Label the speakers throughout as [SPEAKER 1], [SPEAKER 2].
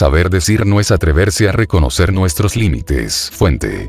[SPEAKER 1] Saber decir no es atreverse a reconocer nuestros límites. Fuente: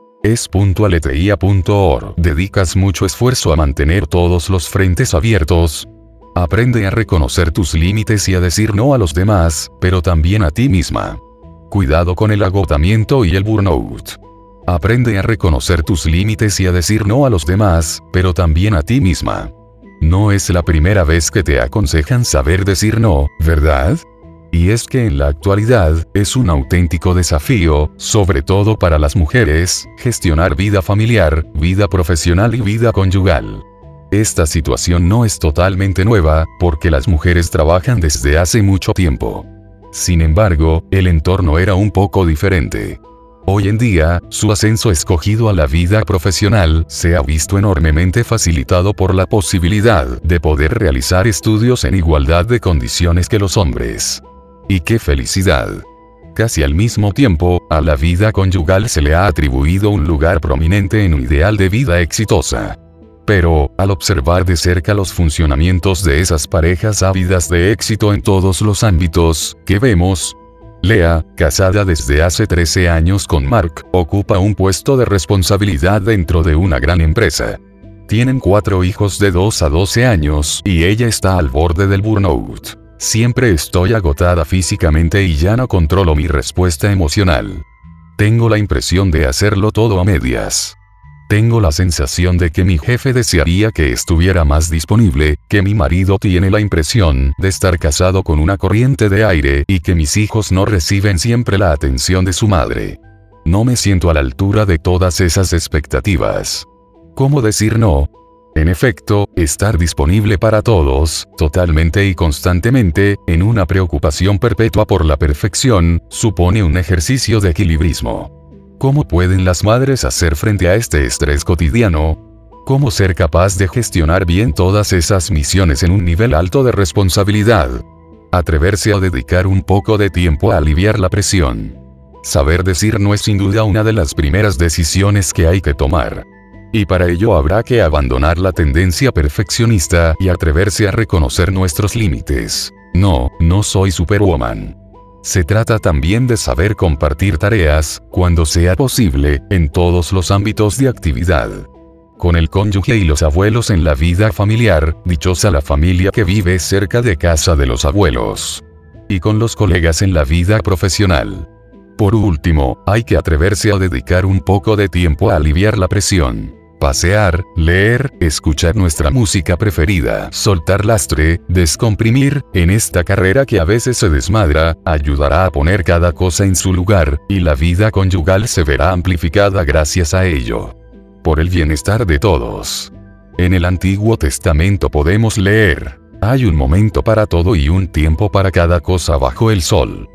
[SPEAKER 1] es.aleteia.org. ¿Dedicas mucho esfuerzo a mantener todos los frentes abiertos? Aprende a reconocer tus límites y a decir no a los demás, pero también a ti misma. Cuidado con el agotamiento y el burnout. Aprende a reconocer tus límites y a decir no a los demás, pero también a ti misma. No es la primera vez que te aconsejan saber decir no, ¿verdad? Y es que en la actualidad, es un auténtico desafío, sobre todo para las mujeres, gestionar vida familiar, vida profesional y vida conyugal. Esta situación no es totalmente nueva, porque las mujeres trabajan desde hace mucho tiempo. Sin embargo, el entorno era un poco diferente. Hoy en día, su ascenso escogido a la vida profesional se ha visto enormemente facilitado por la posibilidad de poder realizar estudios en igualdad de condiciones que los hombres. ¡Y qué felicidad! Casi al mismo tiempo, a la vida conyugal se le ha atribuido un lugar prominente en un ideal de vida exitosa. Pero, al observar de cerca los funcionamientos de esas parejas ávidas de éxito en todos los ámbitos, ¿qué vemos? Lea, casada desde hace 13 años con Mark, ocupa un puesto de responsabilidad dentro de una gran empresa. Tienen 4 hijos de 2 a 12 años, y ella está al borde del burnout. Siempre estoy agotada físicamente y ya no controlo mi respuesta emocional. Tengo la impresión de hacerlo todo a medias. Tengo la sensación de que mi jefe desearía que estuviera más disponible, que mi marido tiene la impresión de estar casado con una corriente de aire y que mis hijos no reciben siempre la atención de su madre. No me siento a la altura de todas esas expectativas. ¿Cómo decir no? En efecto, estar disponible para todos, totalmente y constantemente, en una preocupación perpetua por la perfección, supone un ejercicio de equilibrismo. ¿Cómo pueden las madres hacer frente a este estrés cotidiano? ¿Cómo ser capaz de gestionar bien todas esas misiones en un nivel alto de responsabilidad? Atreverse a dedicar un poco de tiempo a aliviar la presión. Saber decir no es sin duda una de las primeras decisiones que hay que tomar. Y para ello habrá que abandonar la tendencia perfeccionista y atreverse a reconocer nuestros límites. No soy Superwoman. Se trata también de saber compartir tareas, cuando sea posible, en todos los ámbitos de actividad. Con el cónyuge y los abuelos en la vida familiar, dichosa la familia que vive cerca de casa de los abuelos. Y con los colegas en la vida profesional. Por último, hay que atreverse a dedicar un poco de tiempo a aliviar la presión. Pasear, leer, escuchar nuestra música preferida, soltar lastre, descomprimir, en esta carrera que a veces se desmadra, ayudará a poner cada cosa en su lugar, y la vida conyugal se verá amplificada gracias a ello. Por el bienestar de todos. En el Antiguo Testamento podemos leer: hay un momento para todo y un tiempo para cada cosa bajo el sol.